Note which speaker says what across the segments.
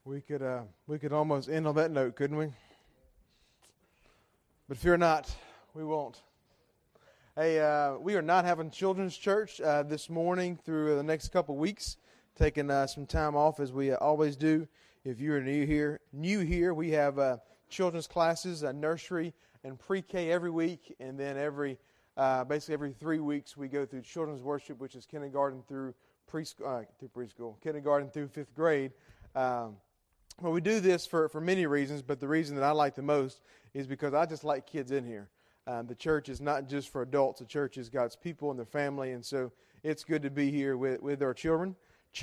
Speaker 1: We could almost end on that note, couldn't we? But fear not, we won't. Hey, we are not having children's church this morning through the next couple weeks. Taking some time off as we always do. If you're new here, we have children's classes, nursery and pre-K every week, and then basically every 3 weeks we go through children's worship, which is kindergarten through preschool, kindergarten through 5th grade. Well, we do this for many reasons, but the reason that I like the most is because I just like kids in here. The church is not just for adults. The church is God's people and their family, and so it's good to be here with our children's.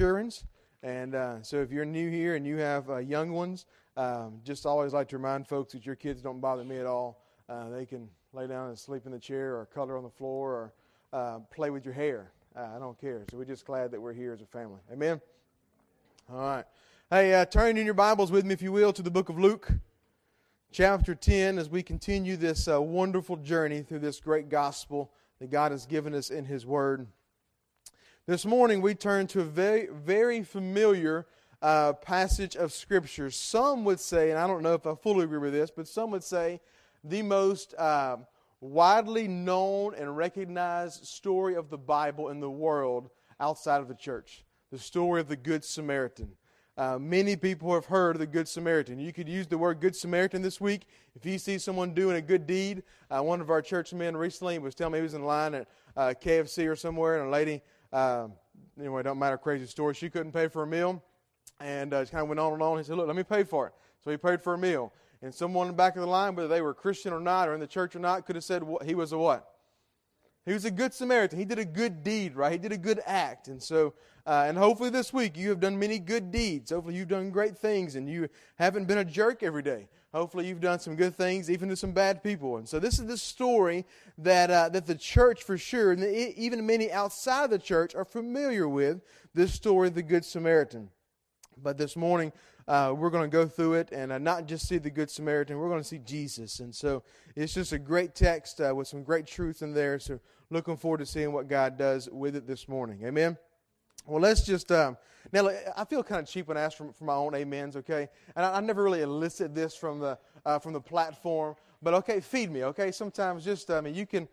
Speaker 1: And so if you're new here and you have young ones, just always like to remind folks that your kids don't bother me at all. They can lay down and sleep in the chair or color on the floor or play with your hair. I don't care. So we're just glad that we're here as a family. Amen? All right. Hey, turn in your Bibles with me, if you will, to the book of Luke, chapter 10, as we continue this wonderful journey through this great gospel that God has given us in His Word. This morning, we turn to a very, very familiar passage of Scripture. Some would say, and I don't know if I fully agree with this, but some would say the most widely known and recognized story of the Bible in the world outside of the church, the story of the Good Samaritan. Many people have heard of the Good Samaritan. You could use the word Good Samaritan this week. If you see someone doing a good deed, one of our church men recently was telling me he was in line at KFC or somewhere, and a lady, anyway, don't matter, crazy story, she couldn't pay for a meal, and it kind of went on and on. He said, look, let me pay for it. So he paid for a meal. And someone in the back of the line, whether they were Christian or not, or in the church or not, could have said he was a what? He was a good Samaritan. He did a good deed, right? He did a good act. And so, and hopefully this week you have done many good deeds. Hopefully you've done great things and you haven't been a jerk every day. Hopefully you've done some good things, even to some bad people. And so this is the story that the church for sure, and even many outside of the church, are familiar with, this story of the Good Samaritan. But this morning, we're going to go through it and not just see the Good Samaritan, we're going to see Jesus. And so it's just a great text with some great truth in there. So looking forward to seeing what God does with it this morning. Amen? Well, let's just, now I feel kind of cheap when I ask for my own amens, okay? And I never really elicit this from the platform. But okay, feed me, okay? Sometimes just, you can,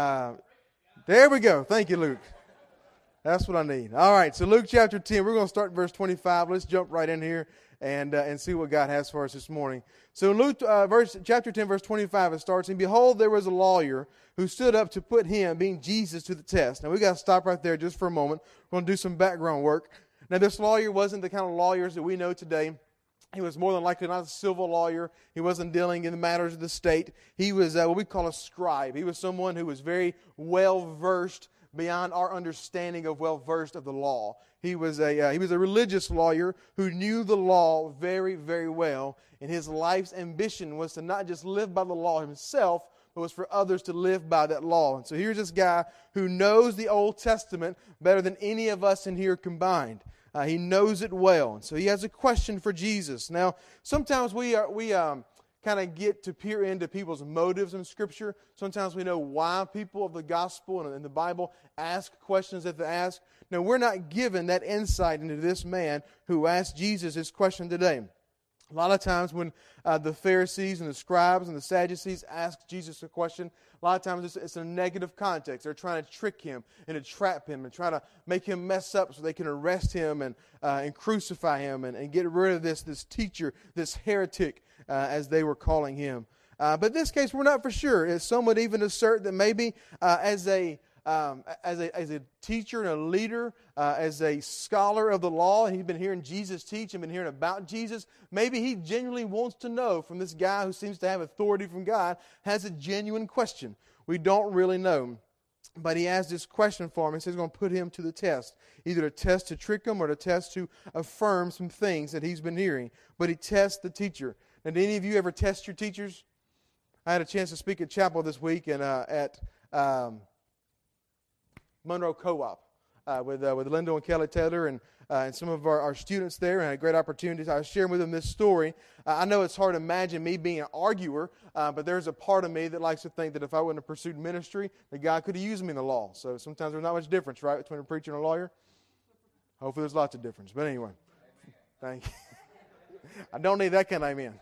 Speaker 1: there we go. Thank you, Luke. That's what I need. All right, so Luke chapter 10, we're going to start in verse 25. Let's jump right in here and see what God has for us this morning. So in Luke chapter 10, verse 25, it starts, and behold, there was a lawyer who stood up to put him, being Jesus, to the test. Now, we got to stop right there just for a moment. We're going to do some background work. Now, this lawyer wasn't the kind of lawyers that we know today. He was more than likely not a civil lawyer. He wasn't dealing in the matters of the state. He was what we call a scribe. He was someone who was very well-versed beyond our understanding of well-versed of the law. He was a religious lawyer who knew the law very, very well, and his life's ambition was to not just live by the law himself, but was for others to live by that law. And so here's this guy who knows the Old Testament better than any of us in here combined. He knows it well, and so he has a question for Jesus. Now, sometimes we kind of get to peer into people's motives in Scripture. Sometimes we know why people of the gospel and in the Bible ask questions that they ask. Now, we're not given that insight into this man who asked Jesus this question today. A lot of times when the Pharisees and the scribes and the Sadducees ask Jesus a question, a lot of times it's in a negative context. They're trying to trick him and to trap him and try to make him mess up so they can arrest him and crucify him and get rid of this teacher, this heretic, as they were calling him. But in this case, we're not for sure. Some would even assert that maybe as a teacher and a leader, as a scholar of the law, and he'd been hearing Jesus teach and been hearing about Jesus, maybe he genuinely wants to know from this guy who seems to have authority from God, has a genuine question. We don't really know. But he has this question for him. He says he's going to put him to the test. Either a test to trick him or a test to affirm some things that he's been hearing. But he tests the teacher. Now, did any of you ever test your teachers? I had a chance to speak at chapel this week and at Monroe Co-op with Linda and Kelly Taylor and some of our students there, and I had great opportunities. I was sharing with them this story. I know it's hard to imagine me being an arguer, but there's a part of me that likes to think that if I wouldn't have pursued ministry, that God could have used me in the law. So sometimes there's not much difference, right, between a preacher and a lawyer? Hopefully there's lots of difference. But anyway, thank you. I don't need that kind of amen.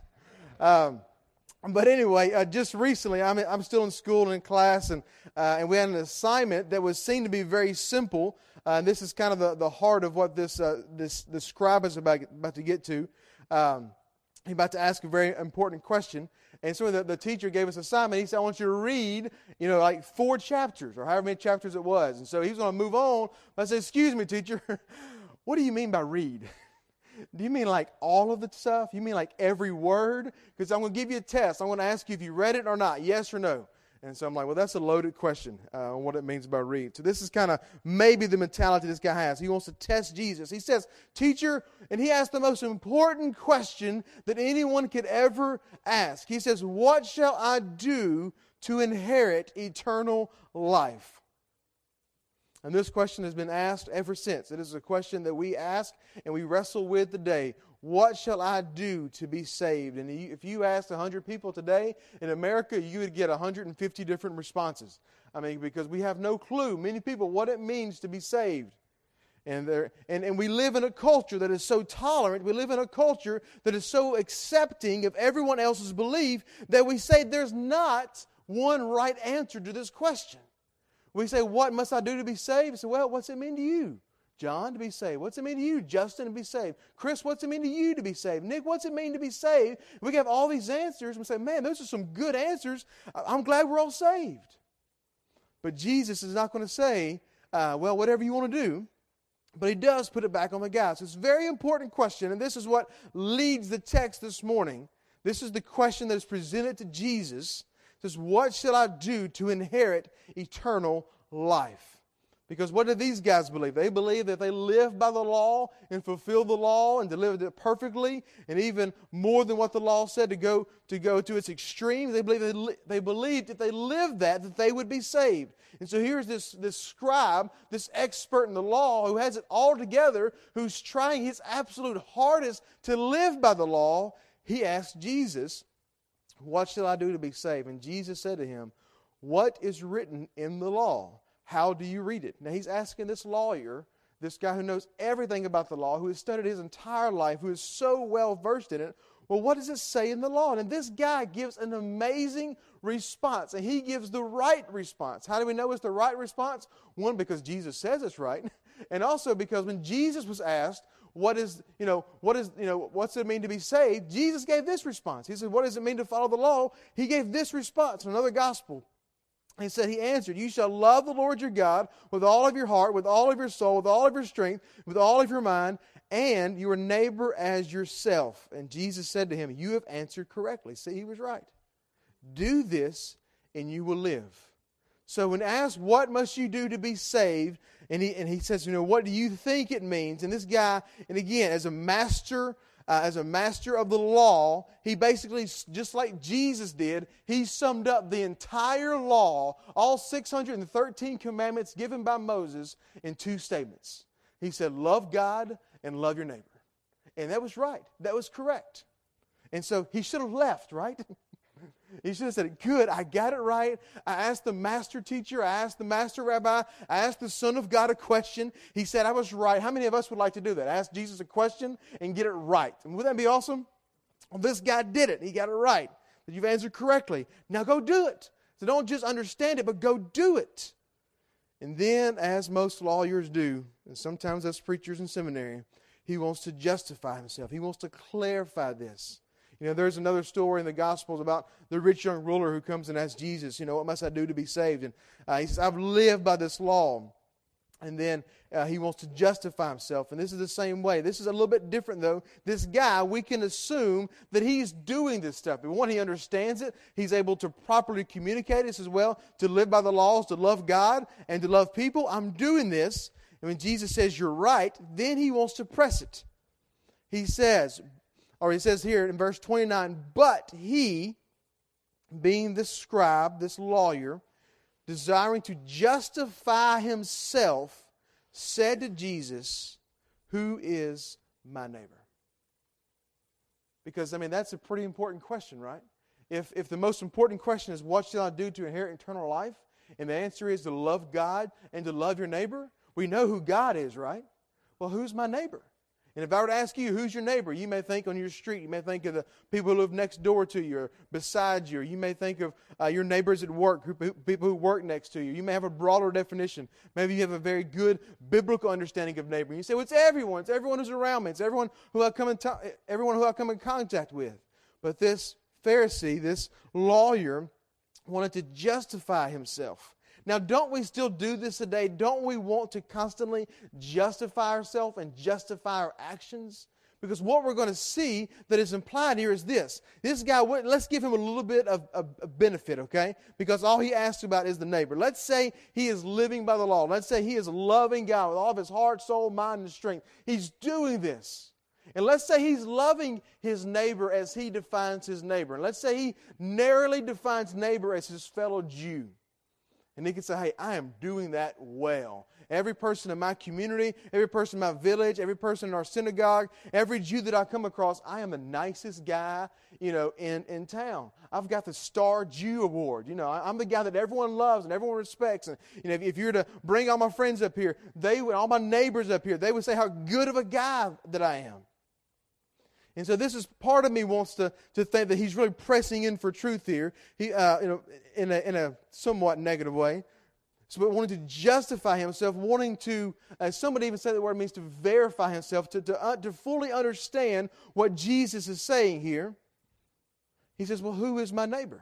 Speaker 1: But anyway, just recently, I'm still in school and in class, and we had an assignment that was seen to be very simple. And this is kind of the heart of what this scribe is about to get to. He's about to ask a very important question. And so the teacher gave us an assignment. He said, I want you to read, like 4 chapters, or however many chapters it was. And so he was going to move on. But I said, excuse me, teacher, what do you mean by read? Do you mean like all of the stuff? You mean like every word? Because I'm going to give you a test. I'm going to ask you if you read it or not, yes or no. And so I'm like, well, that's a loaded question on what it means by read. So this is kind of maybe the mentality this guy has. He wants to test Jesus. He says, teacher, and he asked the most important question that anyone could ever ask. He says, what shall I do to inherit eternal life? And this question has been asked ever since. It is a question that we ask and we wrestle with today. What shall I do to be saved? And if you asked 100 people today in America, you would get 150 different responses. Because we have no clue, many people, what it means to be saved. And we live in a culture that is so tolerant. We live in a culture that is so accepting of everyone else's belief that we say there's not one right answer to this question. We say, what must I do to be saved? We say, well, what's it mean to you, John, to be saved? What's it mean to you, Justin, to be saved? Chris, what's it mean to you to be saved? Nick, what's it mean to be saved? We have all these answers. And we say, man, those are some good answers. I'm glad we're all saved. But Jesus is not going to say, well, whatever you want to do. But He does put it back on the guy. So it's a very important question. And this is what leads the text this morning. This is the question that is presented to Jesus. It says, what shall I do to inherit eternal life? Because what do these guys believe? They believe that if they live by the law and fulfill the law and deliver it perfectly, and even more than what the law said to go to its extreme, they believed if they lived that they would be saved. And so here's this scribe, this expert in the law who has it all together, who's trying his absolute hardest to live by the law. He asked Jesus, what shall I do to be saved? And Jesus said to him, what is written in the law? How do you read it? Now he's asking this lawyer, this guy who knows everything about the law, who has studied his entire life, who is so well versed in it. Well, what does it say in the law? And this guy gives an amazing response, and he gives the right response. How do we know it's the right response? One, because Jesus says it's right, and also because when Jesus was asked, what's it mean to be saved? Jesus gave this response. He said, what does it mean to follow the law? He gave this response in another gospel. He said, he answered, you shall love the Lord your God with all of your heart, with all of your soul, with all of your strength, with all of your mind, and your neighbor as yourself. And Jesus said to him, you have answered correctly. See, he was right. Do this and you will live. So when asked, what must you do to be saved? And he says, what do you think it means? And this guy, and again, as a master of the law, he basically, just like Jesus did, he summed up the entire law, all 613 commandments given by Moses, in 2 statements. He said, love God and love your neighbor. And that was right. That was correct. And so he should have left, right? He should have said, good, I got it right. I asked the master teacher, I asked the master rabbi, I asked the Son of God a question. He said I was right. How many of us would like to do that? Ask Jesus a question and get it right. And wouldn't that be awesome? Well, this guy did it. He got it right. That you've answered correctly. Now go do it. So don't just understand it, but go do it. And then, as most lawyers do, and sometimes as preachers in seminary, he wants to justify himself. He wants to clarify this. There's another story in the Gospels about the rich young ruler who comes and asks Jesus, what must I do to be saved? And he says, I've lived by this law. And then he wants to justify himself. And this is the same way. This is a little bit different, though. This guy, we can assume that he's doing this stuff. And one, he understands it. He's able to properly communicate it as well, to live by the laws, to love God, and to love people. I'm doing this. And when Jesus says, you're right, then he wants to press it. He says here in verse 29, but he, being this scribe, this lawyer, desiring to justify himself, said to Jesus, who is my neighbor? Because, that's a pretty important question, right? If the most important question is, what shall I do to inherit eternal life? And the answer is to love God and to love your neighbor. We know who God is, right? Well, who's my neighbor? And if I were to ask you, who's your neighbor? You may think on your street. You may think of the people who live next door to you or beside you. Or you may think of your neighbors at work, people who work next to you. You may have a broader definition. Maybe you have a very good biblical understanding of neighbor. You say, well, it's everyone. It's everyone who's around me. It's everyone who I come in contact with. But this Pharisee, this lawyer, wanted to justify himself. Now, don't we still do this today? Don't we want to constantly justify ourselves and justify our actions? Because what we're going to see that is implied here is this. This guy, let's give him a little bit of benefit, okay? Because all he asks about is the neighbor. Let's say he is living by the law. Let's say he is loving God with all of his heart, soul, mind, and strength. He's doing this. And let's say he's loving his neighbor as he defines his neighbor. And let's say he narrowly defines neighbor as his fellow Jew. And he can say, hey, I am doing that well. Every person in my community, every person in my village, every person in our synagogue, every Jew that I come across, I am the nicest guy, in town. I've got the Star Jew Award. I'm the guy that everyone loves and everyone respects. And if you were to bring all my friends up here, all my neighbors up here, they would say how good of a guy that I am. And so this is part of me wants to think that he's really pressing in for truth here. He, in a somewhat negative way. So, but wanting to justify himself, wanting to, somebody even said the word means to verify himself, to fully understand what Jesus is saying here. He says, well, who is my neighbor?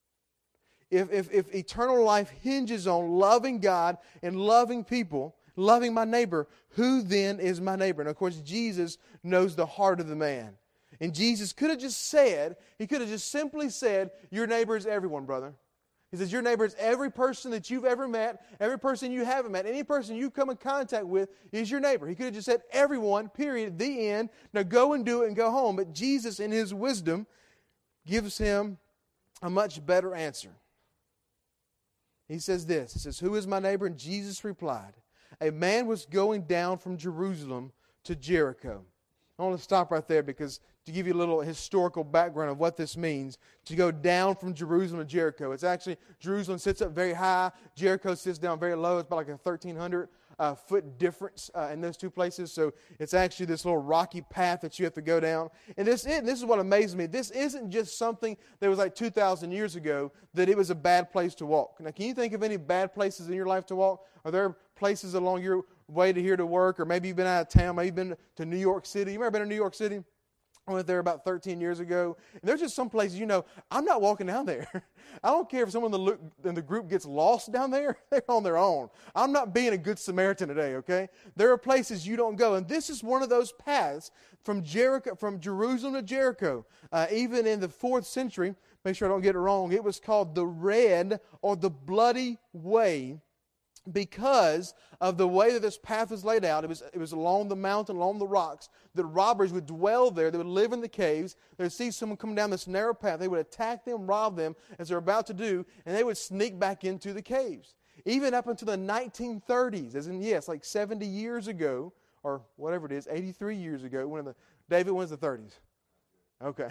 Speaker 1: If eternal life hinges on loving God and loving people, loving my neighbor, who then is my neighbor? And of course, Jesus knows the heart of the man. And Jesus could have just simply said, your neighbor is everyone, brother. He says, your neighbor is every person that you've ever met, every person you haven't met, any person you come in contact with is your neighbor. He could have just said, everyone, period, the end. Now go and do it and go home. But Jesus, in His wisdom, gives him a much better answer. He says this, he says, who is my neighbor? And Jesus replied, a man was going down from Jerusalem to Jericho. I want to stop right there because to give you a little historical background of what this means, to go down from Jerusalem to Jericho. It's actually, Jerusalem sits up very high, Jericho sits down very low. It's about like a 1,300 foot difference in those two places. So it's actually this little rocky path that you have to go down. And this is what amazes me. This isn't just something that was like 2,000 years ago that it was a bad place to walk. Now, can you think of any bad places in your life to walk? Are there places along your way to here to work, or maybe you've been out of town, maybe you've been to New York City? You ever been to New York City? I went there about 13 years ago. And there's just some places, I'm not walking down there. I don't care if someone in the group gets lost down there. They're on their own. I'm not being a good Samaritan today, okay? There are places you don't go. And this is one of those paths from Jerusalem to Jericho. Even in the 4th century, make sure I don't get it wrong, it was called the Red or the Bloody Way, because of the way that this path was laid out. It was along the mountain, along the rocks. The robbers would dwell there. They would live in the caves. They would see someone come down this narrow path. They would attack them, rob them, as they're about to do, and they would sneak back into the caves. Even up until the 1930s, as in, yes, like 70 years ago, or whatever it is, 83 years ago. David, when's the 30s? Okay.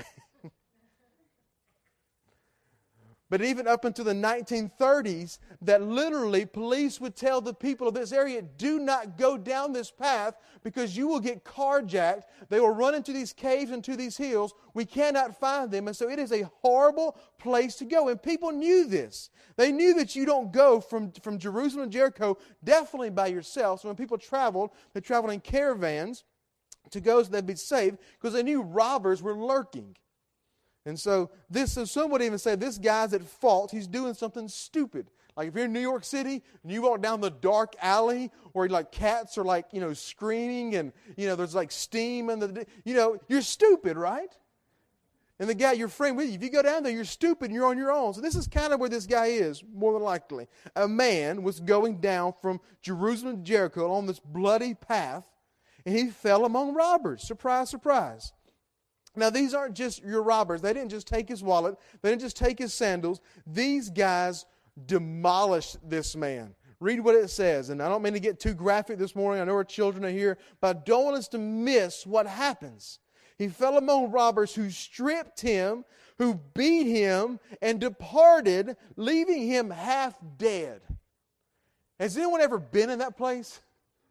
Speaker 1: But even up until the 1930s, that literally police would tell the people of this area, do not go down this path because you will get carjacked. They will run into these caves, into these hills. We cannot find them. And so it is a horrible place to go. And people knew this. They knew that you don't go from Jerusalem to Jericho definitely by yourself. So when people traveled, they traveled in caravans to go so they'd be safe because they knew robbers were lurking. And so some would even say this guy's at fault. He's doing something stupid. Like if you're in New York City and you walk down the dark alley where like cats are screaming and there's like steam and you're stupid, right? And the guy, your friend with you, if you go down there, you're stupid and you're on your own. So this is kind of where this guy is, more than likely. A man was going down from Jerusalem to Jericho on this bloody path, and he fell among robbers. Surprise, surprise. Now, these aren't just your robbers. They didn't just take his wallet. They didn't just take his sandals. These guys demolished this man. Read what it says. And I don't mean to get too graphic this morning. I know our children are here. But I don't want us to miss what happens. He fell among robbers who stripped him, who beat him, and departed, leaving him half dead. Has anyone ever been in that place?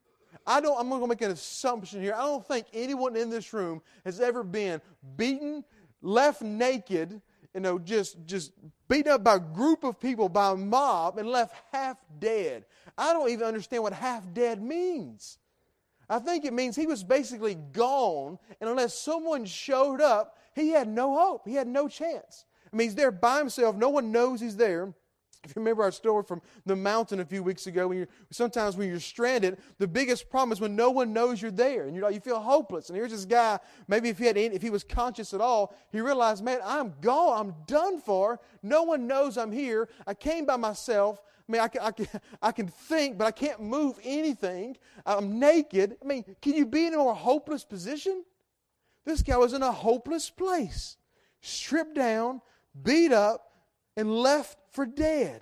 Speaker 1: I'm going to make an assumption here. I don't think anyone in this room has ever been beaten, left naked, just beaten up by a group of people, by a mob, and left half dead. I don't even understand what half dead means. I think it means he was basically gone, and unless someone showed up, he had no hope. He had no chance. I mean, he's there by himself. No one knows he's there. If you remember our story from the mountain a few weeks ago, sometimes when you're stranded, the biggest problem is when no one knows you're there, and you feel hopeless. And here's this guy, maybe if he was conscious at all, he realized, man, I'm gone. I'm done for. No one knows I'm here. I came by myself. I mean, I can think, but I can't move anything. I'm naked. I mean, can you be in a more hopeless position? This guy was in a hopeless place, stripped down, beat up, and left for dead.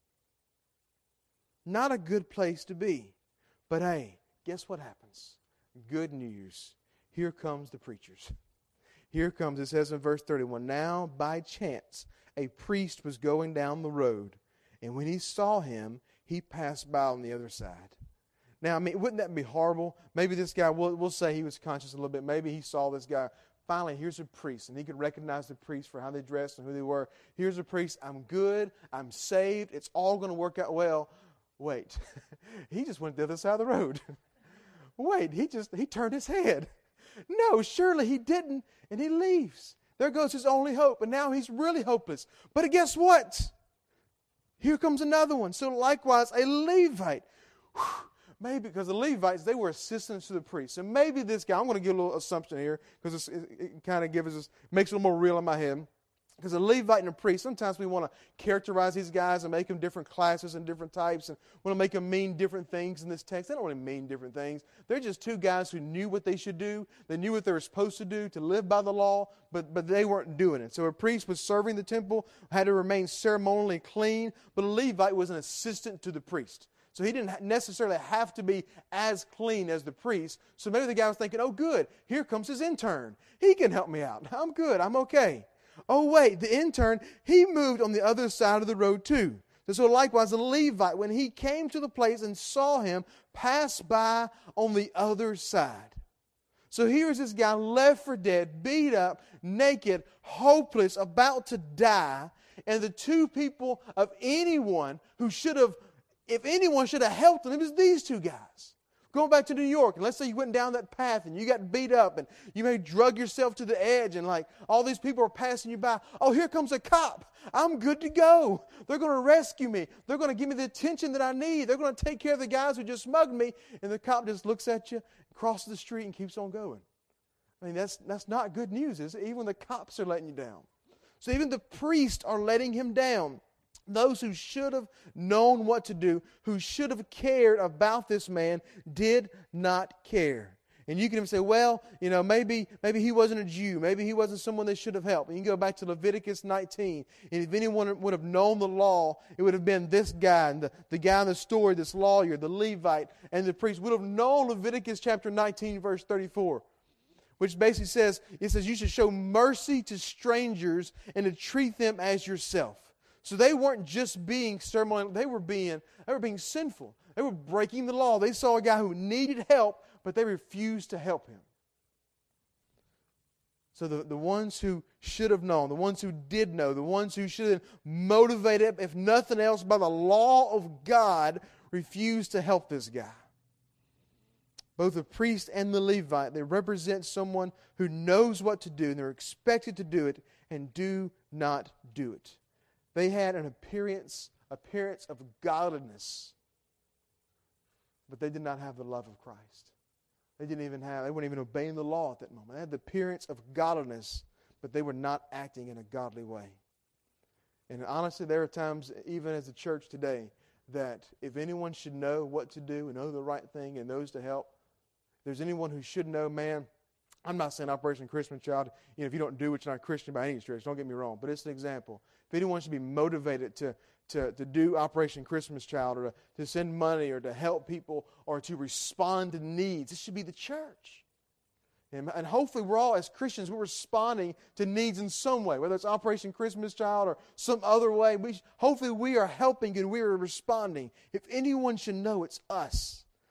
Speaker 1: Not a good place to be. But hey, guess what happens? Good news. Here comes the preachers. Here comes, it says in verse 31, now by chance a priest was going down the road, and when he saw him, he passed by on the other side. Now, I mean, wouldn't that be horrible? Maybe this guy, we'll say he was conscious a little bit. Maybe he saw this guy. Finally, here's a priest, and he could recognize the priest for how they dressed and who they were. Here's a priest. I'm good. I'm saved. It's all going to work out well. Wait, he just went the other side of the road. Wait, he turned his head. No, surely he didn't, and he leaves. There goes his only hope, and now he's really hopeless. But guess what? Here comes another one. So likewise, a Levite. Maybe because the Levites, they were assistants to the priests. And maybe this guy, I'm going to give a little assumption here because it kind of makes it a little more real in my head. Because a Levite and a priest, sometimes we want to characterize these guys and make them different classes and different types and want to make them mean different things in this text. They don't really mean different things. They're just two guys who knew what they should do. They knew what they were supposed to do to live by the law, but they weren't doing it. So a priest was serving the temple, had to remain ceremonially clean, but a Levite was an assistant to the priest. So he didn't necessarily have to be as clean as the priest. So maybe the guy was thinking, oh good, here comes his intern. He can help me out. I'm good, I'm okay. Oh wait, the intern, he moved on the other side of the road too. So likewise, the Levite, when he came to the place and saw him, passed by on the other side. So here's this guy left for dead, beat up, naked, hopeless, about to die. And the two people of anyone who should have, if anyone should have helped him, it was these two guys. Going back to New York, and let's say you went down that path and you got beat up and you may drug yourself to the edge and like all these people are passing you by. Oh, here comes a cop. I'm good to go. They're going to rescue me. They're going to give me the attention that I need. They're going to take care of the guys who just mugged me. And the cop just looks at you, crosses the street, and keeps on going. I mean, that's not good news, is it? Even the cops are letting you down. So even the priests are letting him down. Those who should have known what to do, who should have cared about this man, did not care. And you can even say, well, maybe he wasn't a Jew. Maybe he wasn't someone they should have helped. And you can go back to Leviticus 19. And if anyone would have known the law, it would have been this guy. And the guy in the story, this lawyer, the Levite, and the priest would have known Leviticus chapter 19, verse 34. Which basically says, you should show mercy to strangers and to treat them as yourself. So they weren't just being ceremonial, they were being sinful. They were breaking the law. They saw a guy who needed help, but they refused to help him. So the ones who should have known, the ones who did know, the ones who should have been motivated, if nothing else, by the law of God, refused to help this guy. Both the priest and the Levite, they represent someone who knows what to do, and they're expected to do it, and do not do it. They had an appearance of godliness, but they did not have the love of Christ. They weren't even obeying the law at that moment. They had the appearance of godliness, but they were not acting in a godly way. And honestly, there are times, even as a church today, that if anyone should know what to do and know the right thing and knows to help, if there's anyone who should know, man, I'm not saying Operation Christmas Child, if you don't do it, you're not Christian by any stretch. Don't get me wrong, but it's an example. If anyone should be motivated to do Operation Christmas Child or to send money or to help people or to respond to needs, it should be the church. And hopefully we're all, as Christians, we're responding to needs in some way, whether it's Operation Christmas Child or some other way. Hopefully we are helping and we are responding. If anyone should know, it's us.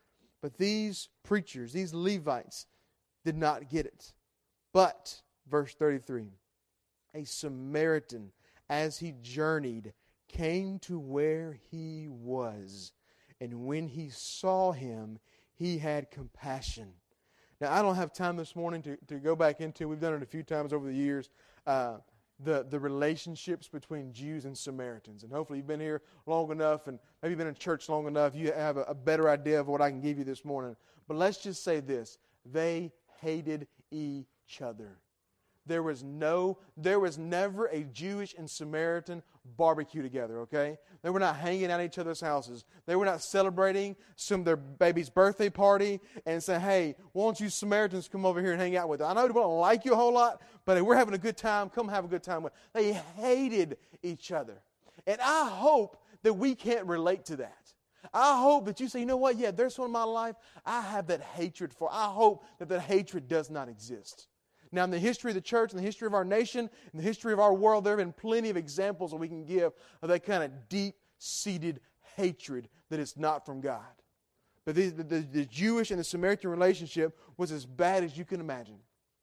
Speaker 1: But these preachers, these Levites, did not get it. But, verse 33, a Samaritan, as he journeyed, came to where he was. And when he saw him, he had compassion. Now, I don't have time this morning to go back into, we've done it a few times over the years, the relationships between Jews and Samaritans. And hopefully you've been here long enough and maybe been in church long enough, you have a better idea of what I can give you this morning. But let's just say this. They hated each other. There was never a Jewish and Samaritan barbecue together, okay? They were not hanging out at each other's houses. They were not celebrating their baby's birthday party and saying, hey, why don't you Samaritans come over here and hang out with us? I know we don't like you a whole lot, but if we're having a good time, come have a good time with us. They hated each other. And I hope that we can't relate to that. I hope that you say, you know what, yeah, there's one in my life I have that hatred for. I hope that hatred does not exist. Now, in the history of the church, in the history of our nation, in the history of our world, there have been plenty of examples that we can give of that kind of deep-seated hatred that is not from God. But the Jewish and the Samaritan relationship was as bad as you can imagine.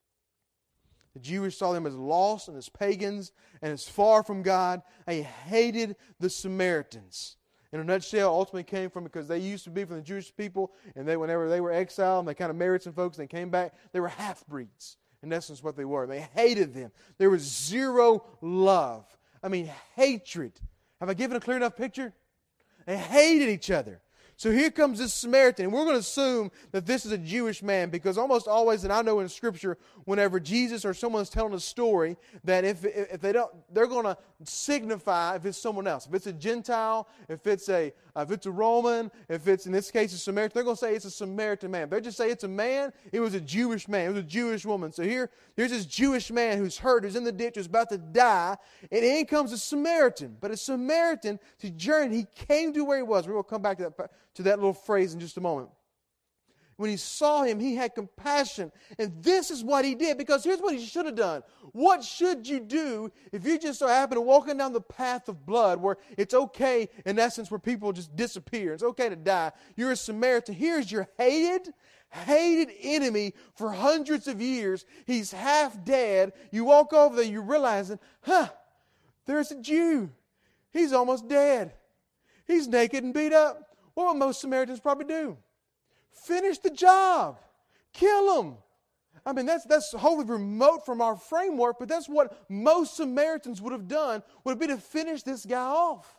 Speaker 1: The Jewish saw them as lost and as pagans and as far from God. They hated the Samaritans. In a nutshell, ultimately came from because they used to be from the Jewish people, and whenever they were exiled and they kind of married some folks and they came back, they were half-breeds. In essence, what they were. They hated them. There was zero love. I mean, hatred. Have I given a clear enough picture? They hated each other. So here comes this Samaritan, and we're going to assume that this is a Jewish man because almost always, and I know in Scripture, whenever Jesus or someone's telling a story, that if they don't, they're going to signify if it's someone else. If it's a Gentile, if it's a Roman, if it's in this case a Samaritan, they're going to say it's a Samaritan man. If they just say it's a man, it was a Jewish man, it was a Jewish woman. So here's this Jewish man who's hurt, who's in the ditch, who's about to die, and in comes a Samaritan. But a Samaritan to journey, he came to where he was. We will come back to that little phrase in just a moment. When he saw him, he had compassion. And this is what he did, because here's what he should have done. What should you do if you just so happen to walking down the path of blood where it's okay, in essence, where people just disappear. It's okay to die. You're a Samaritan. Here's your hated enemy for hundreds of years. He's half dead. You walk over there, you realize, there's a Jew. He's almost dead. He's naked and beat up. What would most Samaritans probably do? Finish the job. Kill him. I mean, that's wholly remote from our framework, but that's what most Samaritans would have done, would be to finish this guy off.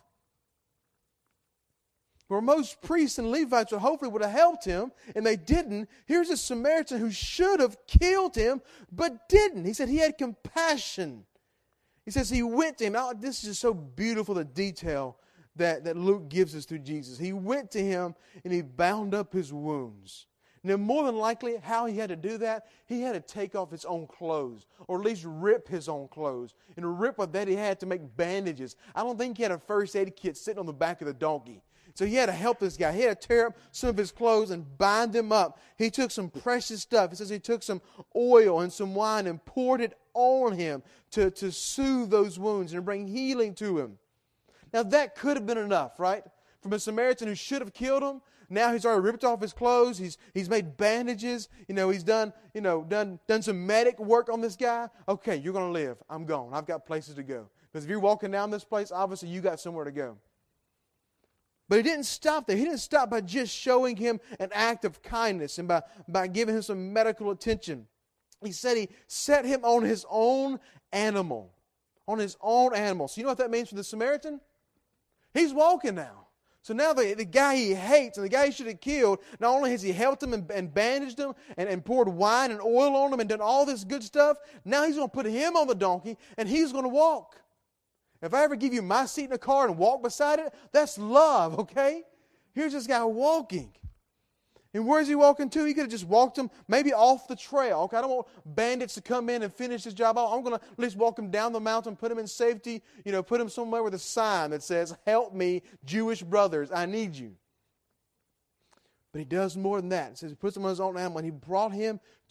Speaker 1: Where most priests and Levites would hopefully have helped him, and they didn't. Here's a Samaritan who should have killed him, but didn't. He said he had compassion. He says he went to him. Now, this is just so beautiful, the detail that Luke gives us through Jesus. He went to him and he bound up his wounds. Now, more than likely, how he had to do that, he had to take off his own clothes, or at least rip his own clothes. And to rip with that, he had to make bandages. I don't think he had a first aid kit sitting on the back of the donkey. So he had to help this guy. He had to tear up some of his clothes and bind them up. He took some precious stuff. It says he took some oil and some wine and poured it on him to soothe those wounds and bring healing to him. Now, that could have been enough, right? From a Samaritan who should have killed him, now he's already ripped off his clothes. He's made bandages. He's done some medic work on this guy. Okay, you're going to live. I'm gone. I've got places to go. Because if you're walking down this place, obviously you got somewhere to go. But he didn't stop there. He didn't stop by just showing him an act of kindness and by giving him some medical attention. He said he set him on his own animal. On his own animal. So you know what that means for the Samaritan? He's walking now. So now the guy he hates and the guy he should have killed, not only has he helped him and bandaged him and poured wine and oil on him and done all this good stuff, now he's going to put him on the donkey and he's going to walk. If I ever give you my seat in a car and walk beside it, that's love, okay? Here's this guy walking. And where's he walking to? He could have just walked him maybe off the trail. Okay, I don't want bandits to come in and finish his job. I'm going to at least walk him down the mountain, put him in safety, put him somewhere with a sign that says, "Help me, Jewish brothers, I need you." But he does more than that. It says he puts him on his own animal, and he brought him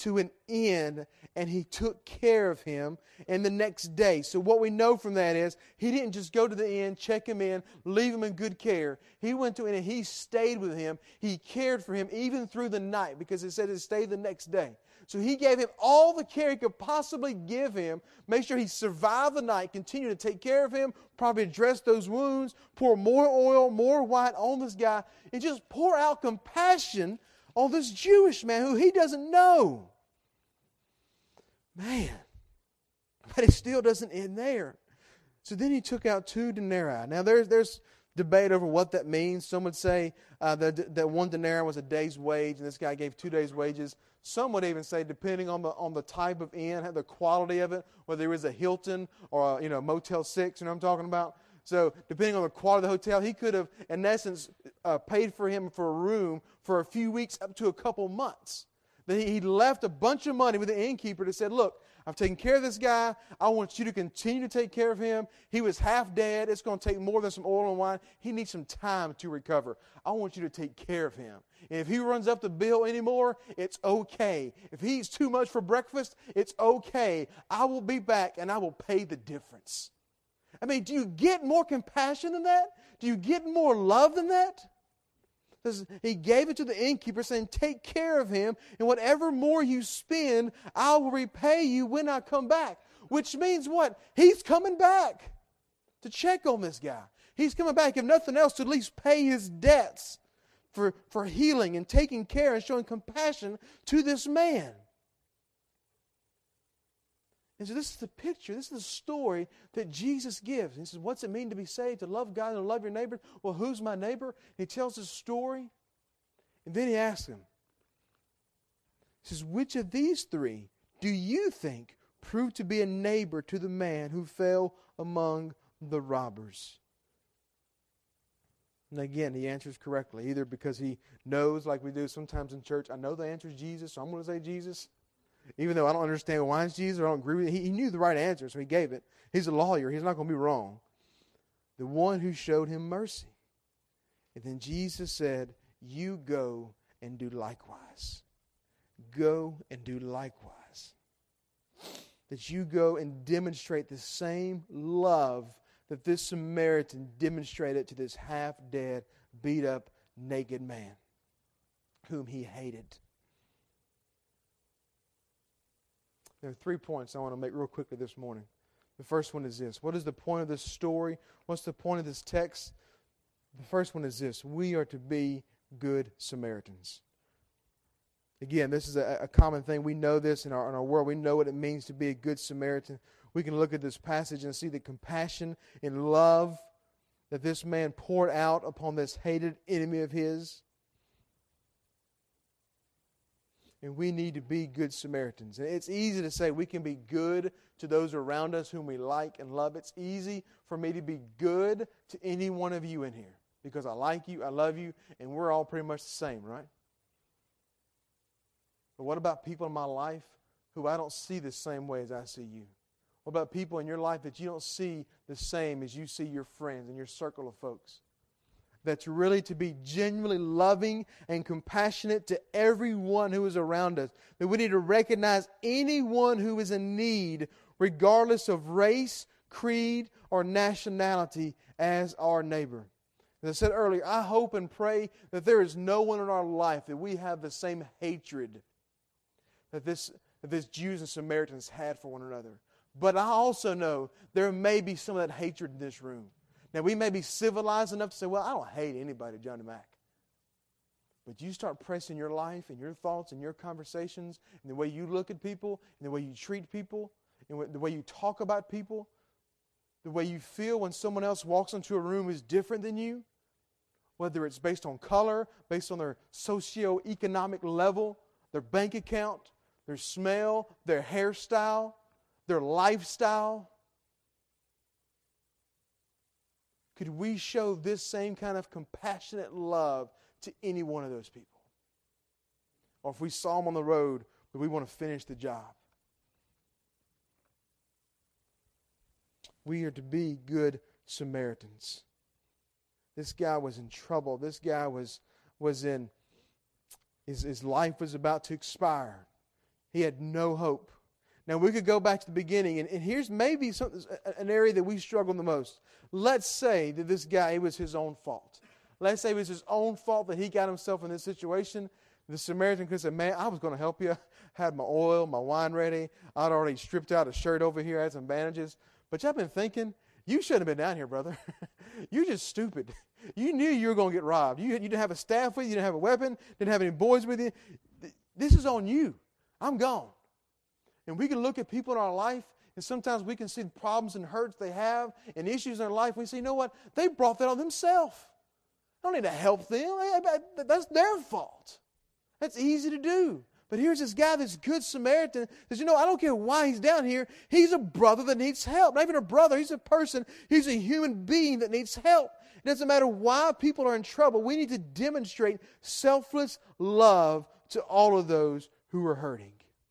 Speaker 1: to an inn, and he took care of him and the next day. So what we know from that is he didn't just go to the inn, check him in, leave him in good care. He went to an inn and he stayed with him. He cared for him even through the night, because it said he stayed the next day. So he gave him all the care he could possibly give him, make sure he survived the night, continue to take care of him, probably dress those wounds, pour more oil, more wine on this guy, and just pour out compassion on this Jewish man who he doesn't know. Man, but it still doesn't end there. So then he took out 2 denarii. Now there's debate over what that means. Some would say that 1 denarii was a day's wage, and this guy gave 2 days' wages. Some would even say, depending on the type of inn, the quality of it, whether it was a Hilton or a Motel 6, you know what I'm talking about? So depending on the quality of the hotel, he could have, in essence, paid for him for a room for a few weeks up to a couple months. Then he left a bunch of money with the innkeeper that said, look, I've taken care of this guy. I want you to continue to take care of him. He was half dead. It's going to take more than some oil and wine. He needs some time to recover. I want you to take care of him. And if he runs up the bill anymore, it's okay. If he eats too much for breakfast, it's okay. I will be back and I will pay the difference. I mean, do you get more compassion than that? Do you get more love than that? He gave it to the innkeeper, saying, take care of him, and whatever more you spend, I will repay you when I come back. Which means what? He's coming back to check on this guy. He's coming back, if nothing else, to at least pay his debts for healing and taking care and showing compassion to this man. And so this is the picture, this is the story that Jesus gives. He says, what's it mean to be saved, to love God and to love your neighbor? Well, who's my neighbor? And he tells his story. And then he asks him, he says, which of these 3 do you think proved to be a neighbor to the man who fell among the robbers? And again, he answers correctly, either because he knows, like we do sometimes in church, I know the answer is Jesus, so I'm going to say Jesus. Even though I don't understand why it's Jesus or I don't agree with it, he knew the right answer, so he gave it. He's a lawyer. He's not going to be wrong. The one who showed him mercy. And then Jesus said, you go and do likewise. Go and do likewise. That you go and demonstrate the same love that this Samaritan demonstrated to this half-dead, beat-up, naked man whom he hated. There are 3 points I want to make real quickly this morning. The first one is this. What is the point of this story? What's the point of this text? The first one is this. We are to be good Samaritans. Again, this is a common thing. We know this in our world. We know what it means to be a good Samaritan. We can look at this passage and see the compassion and love that this man poured out upon this hated enemy of his. And we need to be good Samaritans. And it's easy to say we can be good to those around us whom we like and love. It's easy for me to be good to any one of you in here because I like you, I love you, and we're all pretty much the same, right? But what about people in my life who I don't see the same way as I see you? What about people in your life that you don't see the same as you see your friends and your circle of folks? That's really to be genuinely loving and compassionate to everyone who is around us. That we need to recognize anyone who is in need, regardless of race, creed, or nationality, as our neighbor. As I said earlier, I hope and pray that there is no one in our life that we have the same hatred that this Jews and Samaritans had for one another. But I also know there may be some of that hatred in this room. Now, we may be civilized enough to say, well, I don't hate anybody, Johnny Mac. But you start pressing your life and your thoughts and your conversations and the way you look at people and the way you treat people and the way you talk about people, the way you feel when someone else walks into a room is different than you, whether it's based on color, based on their socioeconomic level, their bank account, their smell, their hairstyle, their lifestyle. Could we show this same kind of compassionate love to any one of those people? Or if we saw them on the road, would we want to finish the job? We are to be good Samaritans. This guy was in trouble. This guy was in, his life was about to expire. He had no hope. Now, we could go back to the beginning, and here's maybe an area that we struggle the most. Let's say that this guy, it was his own fault. Let's say it was his own fault that he got himself in this situation. The Samaritan could say, man, I was going to help you. I had my oil, my wine ready. I'd already stripped out a shirt over here. I had some bandages. But y'all been thinking, you shouldn't have been down here, brother. You're just stupid. You knew you were going to get robbed. You didn't have a staff with you. You didn't have a weapon. Didn't have any boys with you. This is on you. I'm gone. And we can look at people in our life, and sometimes we can see the problems and hurts they have and issues in their life. We say, you know what? They brought that on themselves. I don't need to help them. That's their fault. That's easy to do. But here's this guy, this good Samaritan, says, you know, I don't care why he's down here. He's a brother that needs help. Not even a brother. He's a person. He's a human being that needs help. It doesn't matter why people are in trouble. We need to demonstrate selfless love to all of those who are hurting.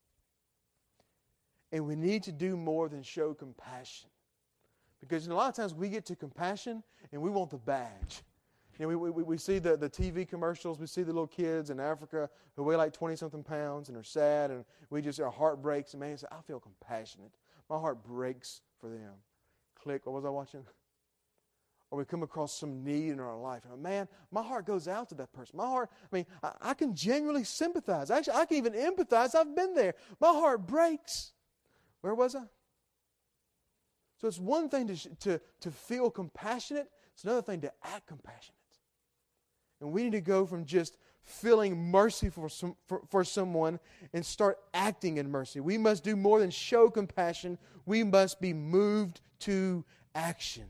Speaker 1: And we need to do more than show compassion. Because a lot of times we get to compassion and we want the badge. You know, we see the TV commercials. We see the little kids in Africa who weigh like 20-something pounds and are sad. And our heart breaks. And man, say, I feel compassionate. My heart breaks for them. Click. What was I watching? Or we come across some need in our life. And man, my heart goes out to that person. My heart, I can genuinely sympathize. Actually, I can even empathize. I've been there. My heart breaks. Where was I? So it's one thing to feel compassionate. It's another thing to act compassionate. And we need to go from just feeling mercy for someone and start acting in mercy. We must do more than show compassion. We must be moved to action.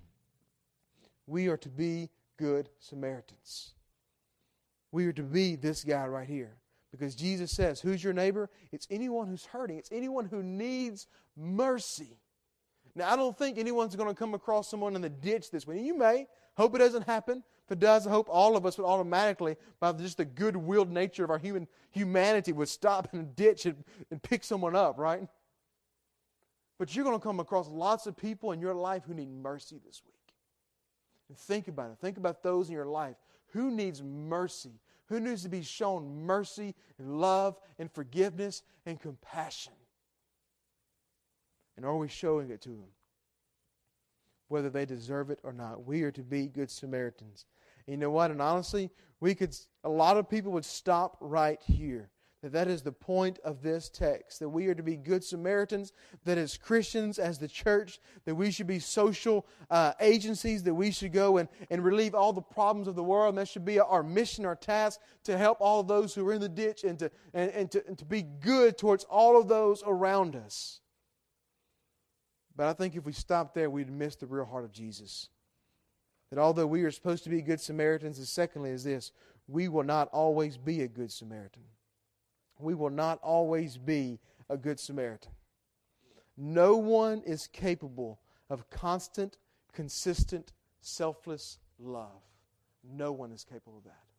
Speaker 1: We are to be good Samaritans. We are to be this guy right here. Because Jesus says, who's your neighbor? It's anyone who's hurting. It's anyone who needs mercy. Now, I don't think anyone's going to come across someone in the ditch this way. You may. Hope it doesn't happen. If it does, I hope all of us would automatically, by just the good-willed nature of our humanity, would stop in a ditch and pick someone up, right? But you're going to come across lots of people in your life who need mercy this week. And think about it. Think about those in your life. Who needs mercy? Who needs to be shown mercy and love and forgiveness and compassion? And are we showing it to them? Whether they deserve it or not. We are to be good Samaritans. And you know what? And honestly, a lot of people would stop right here. That is the point of this text. That we are to be good Samaritans. That as Christians, as the church, that we should be social agencies. That we should go and relieve all the problems of the world. And that should be our mission, our task, to help all of those who are in the ditch and to be good towards all of those around us. But I think if we stop there, we'd miss the real heart of Jesus. That although we are supposed to be good Samaritans, and secondly is this, we will not always be a good Samaritan. We will not always be a good Samaritan. No one is capable of constant, consistent, selfless love. No one is capable of that.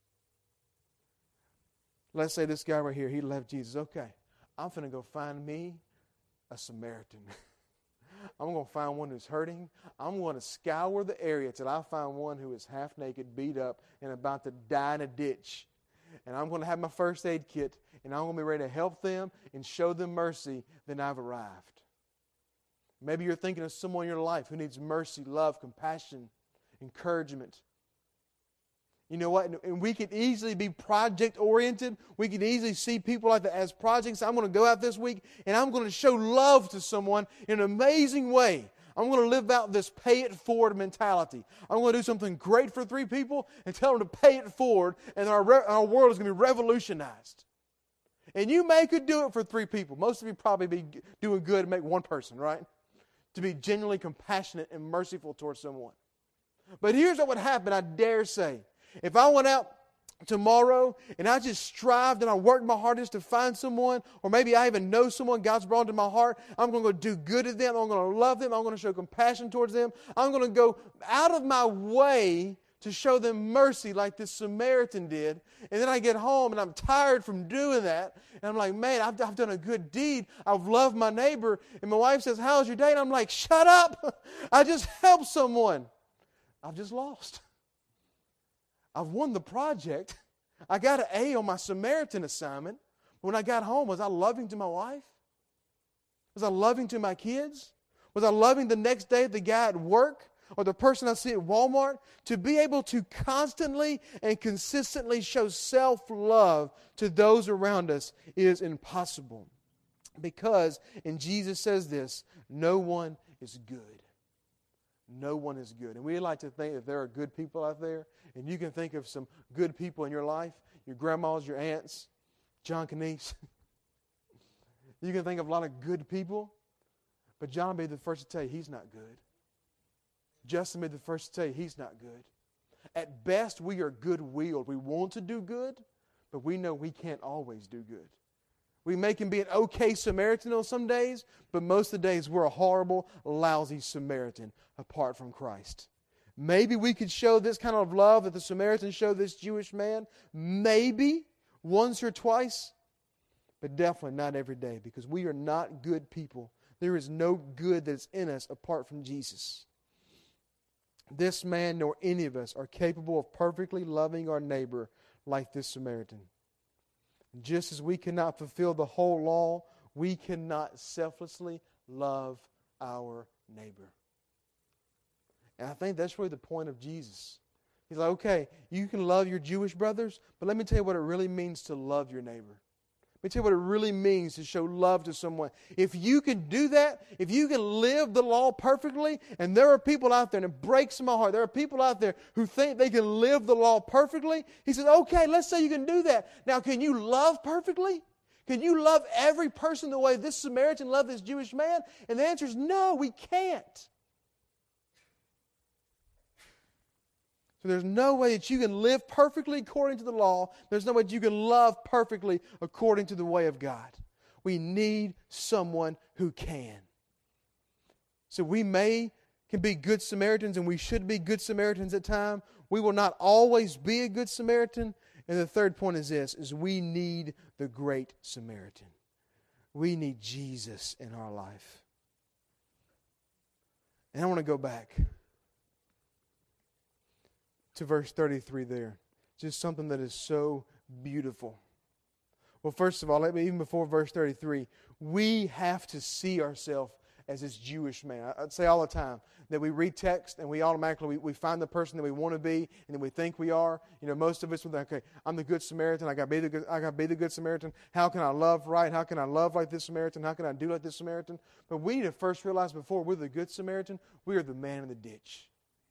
Speaker 1: Let's say this guy right here, he left Jesus. Okay, I'm going to go find me a Samaritan. I'm going to find one who's hurting. I'm going to scour the area till I find one who is half naked, beat up, and about to die in a ditch. And I'm going to have my first aid kit, and I'm going to be ready to help them and show them mercy. Then I've arrived. Maybe you're thinking of someone in your life who needs mercy, love, compassion, encouragement. You know what? And we can easily be project-oriented. We can easily see people like that as projects. I'm going to go out this week, and I'm going to show love to someone in an amazing way. I'm going to live out this pay-it-forward mentality. I'm going to do something great for 3 people and tell them to pay it forward, and our world is going to be revolutionized. And you could do it for 3 people. Most of you probably be doing good to make 1 person, right? To be genuinely compassionate and merciful towards someone. But here's what would happen, I dare say. If I went out tomorrow and I just strived and I worked my hardest to find someone, or maybe I even know someone God's brought into my heart, I'm going to go do good to them. I'm going to love them. I'm going to show compassion towards them. I'm going to go out of my way to show them mercy like this Samaritan did. And then I get home and I'm tired from doing that. And I'm like, man, I've done a good deed. I've loved my neighbor. And my wife says, how's your day? And I'm like, shut up. I just helped someone. I've just lost. I've won the project. I got an A on my Samaritan assignment, When I got home, was I loving to my wife? Was I loving to my kids? Was I loving the next day the guy at work or the person I see at Walmart? To be able to constantly and consistently show self-love to those around us is impossible. Because, and Jesus says this, no one is good. No one is good. And we like to think that there are good people out there, and you can think of some good people in your life, your grandmas, your aunts, John Canese. You can think of a lot of good people, but John will be the first to tell you he's not good. Justin will be the first to tell you he's not good. At best, we are good-willed. We want to do good, but we know we can't always do good. We may can be an okay Samaritan on some days, but most of the days we're a horrible, lousy Samaritan apart from Christ. Maybe we could show this kind of love that the Samaritan showed this Jewish man, maybe once or twice, but definitely not every day, because we are not good people. There is no good that's in us apart from Jesus. This man nor any of us are capable of perfectly loving our neighbor like this Samaritan. Just as we cannot fulfill the whole law, we cannot selflessly love our neighbor. And I think that's really the point of Jesus. He's like, okay, you can love your Jewish brothers, but let me tell you what it really means to love your neighbor. Let me tell you what it really means to show love to someone. If you can do that, if you can live the law perfectly, and there are people out there, and it breaks my heart, there are people out there who think they can live the law perfectly. He says, okay, let's say you can do that. Now, can you love perfectly? Can you love every person the way this Samaritan loved this Jewish man? And the answer is no, we can't. So there's no way that you can live perfectly according to the law. There's no way that you can love perfectly according to the way of God. We need someone who can. So we can be good Samaritans, and we should be good Samaritans at times. We will not always be a good Samaritan. And the third point is this, is we need the great Samaritan. We need Jesus in our life. And I want to go back to verse 33 there. Just something that is so beautiful. Well, first of all, even before verse 33, we have to see ourselves as this Jewish man. I'd say all the time that we read text and we automatically we find the person that we want to be and that we think we are. You know, most of us would think, okay, I'm the good Samaritan. I got to be the good Samaritan. How can I love right? How can I love like this Samaritan? How can I do like this Samaritan? But we need to first realize before we're the good Samaritan, we are the man in the ditch.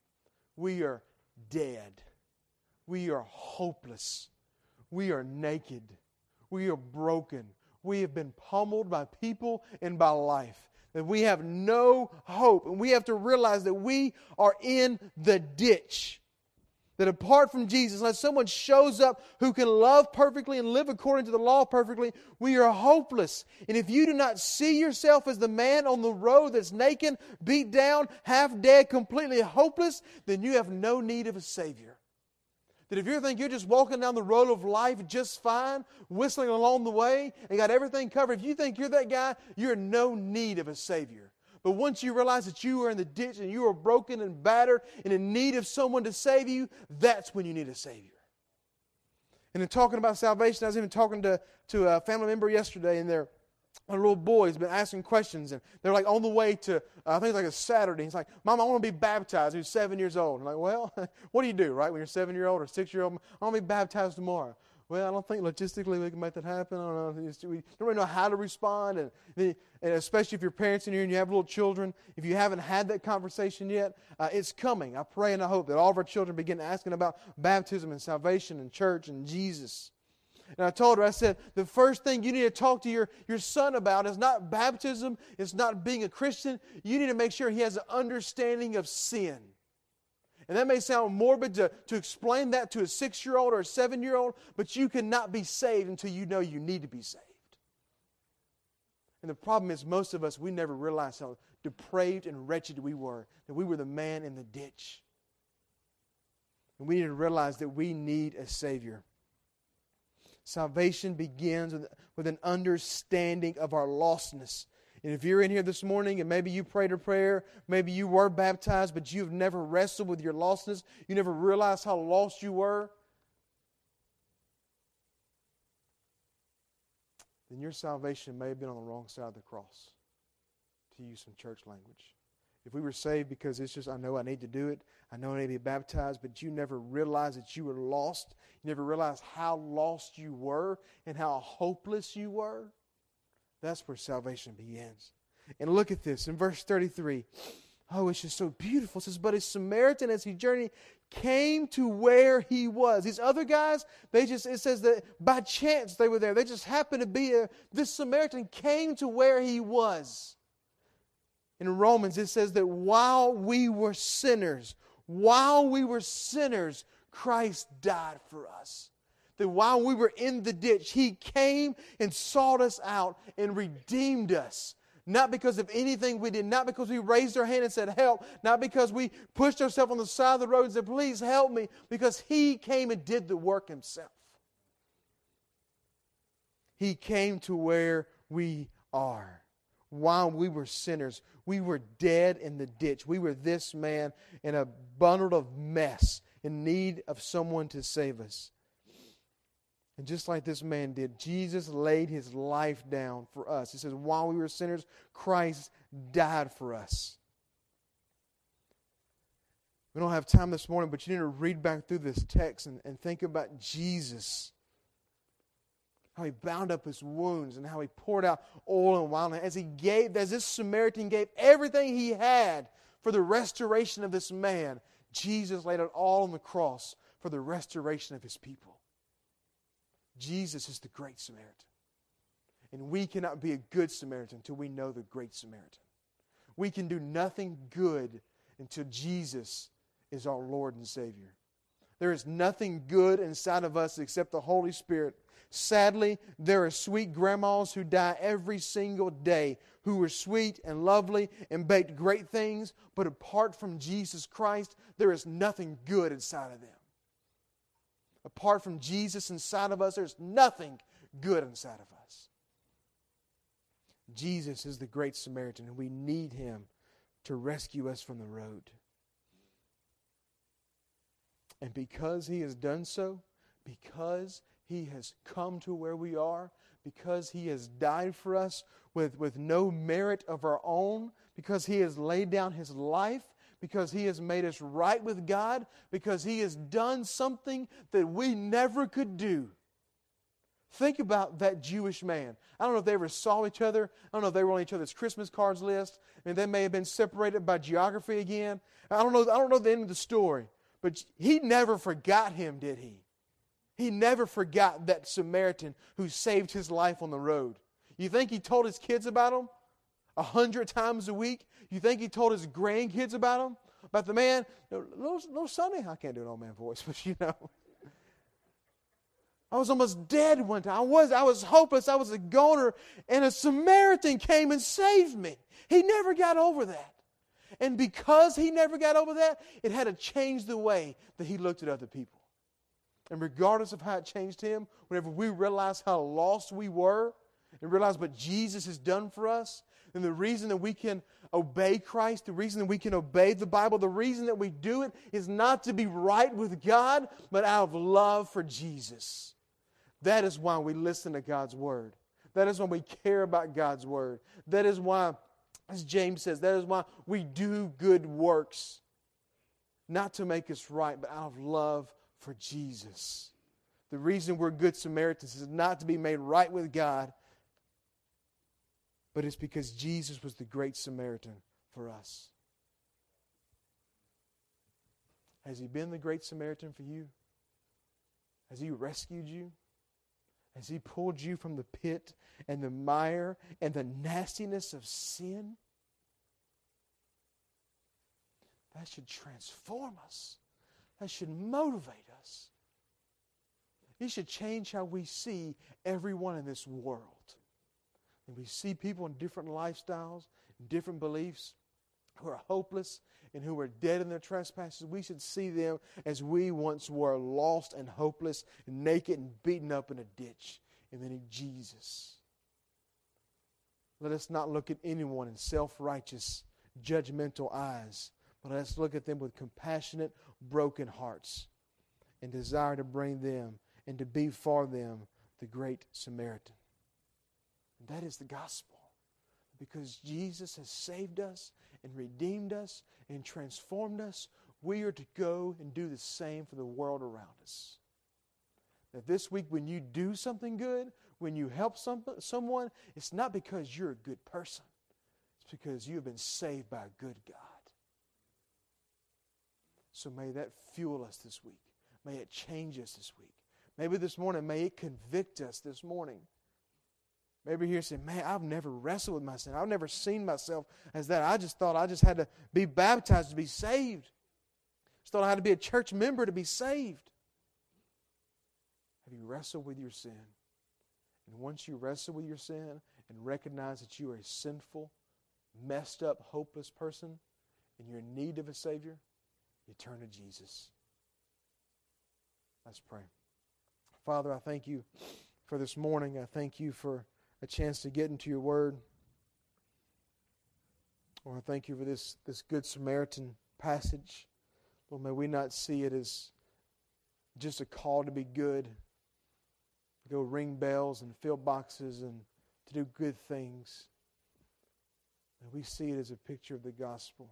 Speaker 1: We are dead. We are hopeless. We are naked. We are broken. We have been pummeled by people and by life. That we have no hope. And we have to realize that we are in the ditch. That apart from Jesus, unless someone shows up who can love perfectly and live according to the law perfectly, we are hopeless. And if you do not see yourself as the man on the road that's naked, beat down, half dead, completely hopeless, then you have no need of a Savior. That if you think you're just walking down the road of life just fine, whistling along the way, and got everything covered, if you think you're that guy, you're in no need of a Savior. But once you realize that you are in the ditch and you are broken and battered and in need of someone to save you, that's when you need a Savior. And in talking about salvation, I was even talking to a family member yesterday, and their little boy's been asking questions, and they're like on the way to, I think it's like a Saturday. He's like, Mom, I want to be baptized. He's 7 years old. I'm like, well, what do you do, right? When you're 7-year-old or 6-year-old, I want to be baptized tomorrow. Well, I don't think logistically we can make that happen. I don't know. We don't really know how to respond. And especially if you're parents in here and you have little children, if you haven't had that conversation yet, it's coming. I pray and I hope that all of our children begin asking about baptism and salvation and church and Jesus. And I told her, I said, the first thing you need to talk to your son about is not baptism, it's not being a Christian. You need to make sure he has an understanding of sin. And that may sound morbid to explain that to a 6-year-old or a 7-year-old, but you cannot be saved until you know you need to be saved. And the problem is most of us, we never realized how depraved and wretched we were, that we were the man in the ditch. And we need to realize that we need a Savior. Salvation begins with an understanding of our lostness. And if you're in here this morning and maybe you prayed a prayer, maybe you were baptized, but you've never wrestled with your lostness, you never realized how lost you were, then your salvation may have been on the wrong side of the cross, to use some church language. If we were saved because it's just, I know I need to do it, I know I need to be baptized, but you never realized that you were lost, you never realized how lost you were and how hopeless you were, that's where salvation begins. And look at this in verse 33. Oh, it's just so beautiful. It says, but a Samaritan, as he journeyed, came to where he was. These other guys, it says that by chance they were there. They just happened to be there. This Samaritan came to where he was. In Romans, it says that while we were sinners, Christ died for us. That while we were in the ditch, He came and sought us out and redeemed us. Not because of anything we did, not because we raised our hand and said, help, not because we pushed ourselves on the side of the road and said, please help me, because He came and did the work Himself. He came to where we are. While we were sinners, we were dead in the ditch. We were this man in a bundle of mess in need of someone to save us. And just like this man did, Jesus laid His life down for us. He says, while we were sinners, Christ died for us. We don't have time this morning, but you need to read back through this text and think about Jesus. How He bound up His wounds and how He poured out oil and wine. As this Samaritan gave everything he had for the restoration of this man, Jesus laid it all on the cross for the restoration of His people. Jesus is the Great Samaritan. And we cannot be a good Samaritan until we know the Great Samaritan. We can do nothing good until Jesus is our Lord and Savior. There is nothing good inside of us except the Holy Spirit. Sadly, there are sweet grandmas who die every single day, who were sweet and lovely and baked great things, but apart from Jesus Christ, there is nothing good inside of them. Apart from Jesus inside of us, there's nothing good inside of us. Jesus is the Great Samaritan, and we need Him to rescue us from the road. And because He has done so, because He has come to where we are, because He has died for us with no merit of our own, because He has laid down His life, because He has made us right with God, because He has done something that we never could do. Think about that Jewish man. I don't know if they ever saw each other. I don't know if they were on each other's Christmas cards list. And they may have been separated by geography again. I don't know the end of the story. But he never forgot him, did he? He never forgot that Samaritan who saved his life on the road. You think he told his kids about him 100 times a week? You think he told his grandkids about him? About the man? No, Sonny, I can't do an old man voice, but you know. I was almost dead one time. I was hopeless. I was a goner. And a Samaritan came and saved me. He never got over that. And because he never got over that, it had to change the way that he looked at other people. And regardless of how it changed him, whenever we realize how lost we were and realize what Jesus has done for us, and the reason that we can obey Christ, the reason that we can obey the Bible, the reason that we do it is not to be right with God, but out of love for Jesus. That is why we listen to God's Word. That is why we care about God's Word. That is why, as James says, that is why we do good works. Not to make us right, but out of love for Jesus. The reason we're good Samaritans is not to be made right with God, but it's because Jesus was the great Samaritan for us. Has He been the great Samaritan for you? Has He rescued you? Has He pulled you from the pit and the mire and the nastiness of sin? That should transform us. That should motivate us. It should change how we see everyone in this world. And we see people in different lifestyles, different beliefs, who are hopeless and who are dead in their trespasses. We should see them as we once were, lost and hopeless, and naked and beaten up in a ditch. And then Jesus. Let us not look at anyone in self-righteous, judgmental eyes, but let's look at them with compassionate, broken hearts and desire to bring them and to be for them the great Samaritan. And that is the gospel. Because Jesus has saved us and redeemed us and transformed us, we are to go and do the same for the world around us. That this week when you do something good, when you help someone, it's not because you're a good person. It's because you have been saved by a good God. So may that fuel us this week. May it change us this week. Maybe this morning, may it convict us this morning. Maybe you're here saying, man, I've never wrestled with my sin. I've never seen myself as that. I just thought I just had to be baptized to be saved. Just thought I had to be a church member to be saved. Have you wrestled with your sin? And once you wrestle with your sin and recognize that you are a sinful, messed up, hopeless person and you're in need of a Savior, you turn to Jesus. Let's pray. Father, I thank you for this morning. I thank you for a chance to get into your word. Lord, I thank you for this Good Samaritan passage. Lord, may we not see it as just a call to be good, to go ring bells and fill boxes and to do good things. May we see it as a picture of the gospel.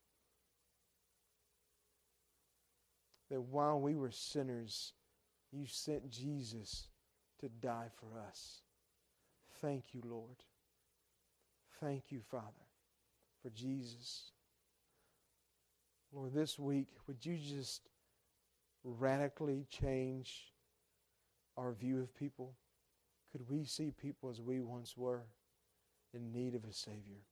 Speaker 1: That while we were sinners, you sent Jesus to die for us. Thank you, Lord. Thank you, Father, for Jesus. Lord, this week, would you just radically change our view of people? Could we see people as we once were, in need of a Savior?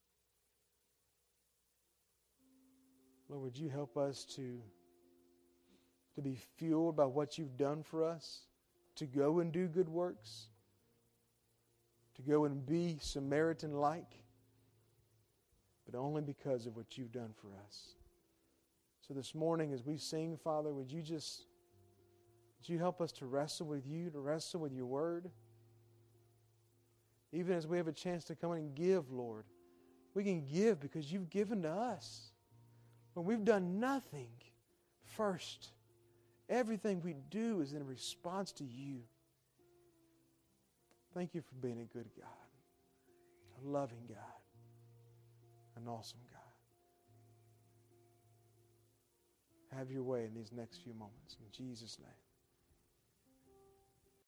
Speaker 1: Lord, would you help us to be fueled by what you've done for us, to go and do good works, to go and be Samaritan-like, but only because of what you've done for us. So this morning as we sing, Father, would you help us to wrestle with you, to wrestle with your word? Even as we have a chance to come and give, Lord, we can give because you've given to us. When we've done nothing first, everything we do is in response to you. Thank you for being a good God, a loving God, an awesome God. Have your way in these next few moments. In Jesus' name.